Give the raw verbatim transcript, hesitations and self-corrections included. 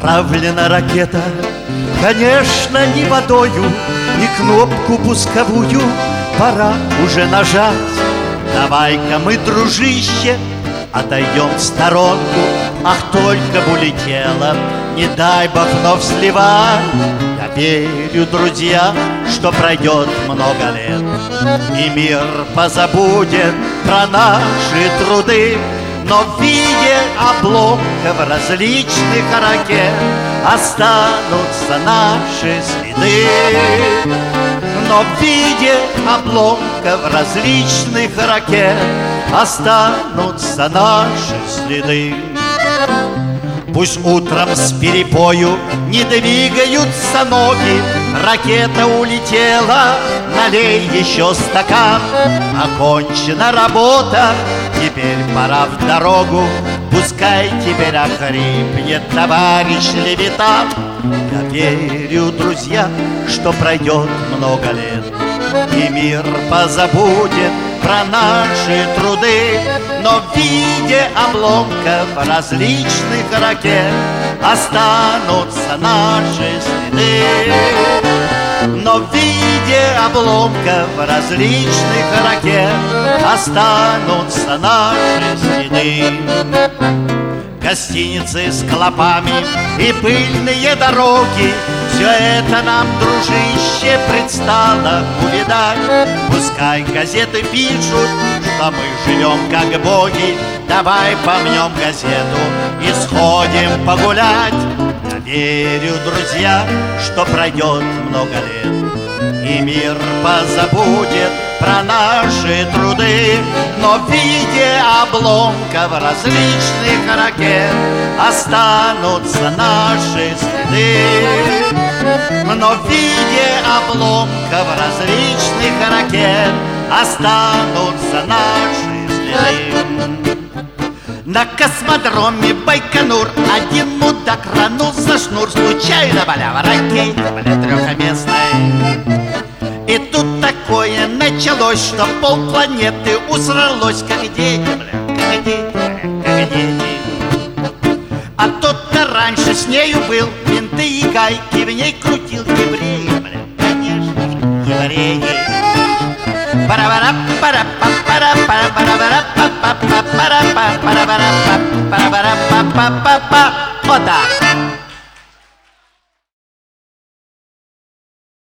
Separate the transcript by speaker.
Speaker 1: Отправлена ракета, конечно, не водою, и кнопку пусковую пора уже нажать. Давай-ка мы, дружище, отойдем в сторонку. Ах, только бы улетела, не дай Бог вновь сливать. Я верю, друзья, что пройдет много лет, и мир позабудет про наши труды. Но в виде обломков различных ракет останутся наши следы. Но в виде обломков различных ракет останутся наши следы. Пусть утром с перепою не двигаются ноги, ракета улетела, налей еще стакан. Окончена работа, теперь пора в дорогу, пускай теперь охрипнет товарищ Левитан. Я верю, друзья, что пройдет много лет, и мир позабудет про наши труды. Но в виде обломков различных ракет останутся наши следы. Но в виде обломков различных ракет останутся наши следы. Гостиницы с клопами и пыльные дороги, все это нам, дружище, предстало увидать. Пускай газеты пишут, что мы живем как боги, давай помнем газету и сходим погулять. Я верю, друзья, что пройдет много лет, и мир позабудет про наши труды. Но в виде обломков различных ракет останутся наши следы. Но в виде обломков различных ракет останутся наши следы. На космодроме Байконур один мудак рванул за шнур, случайно валя в ракете, бля, трехместной. И тут такое началось, что полпланеты усралось, как дети, бля, как дети, как дети. А тот-то раньше с нею был, винты и гайки в ней крутил евреи, бля, конечно же, евреи. Пара-пара, пара-пара, пара-пара, пара-пара, пара-пара, пара-пара, пара-пара, пара-пара, пара-пара, вот так.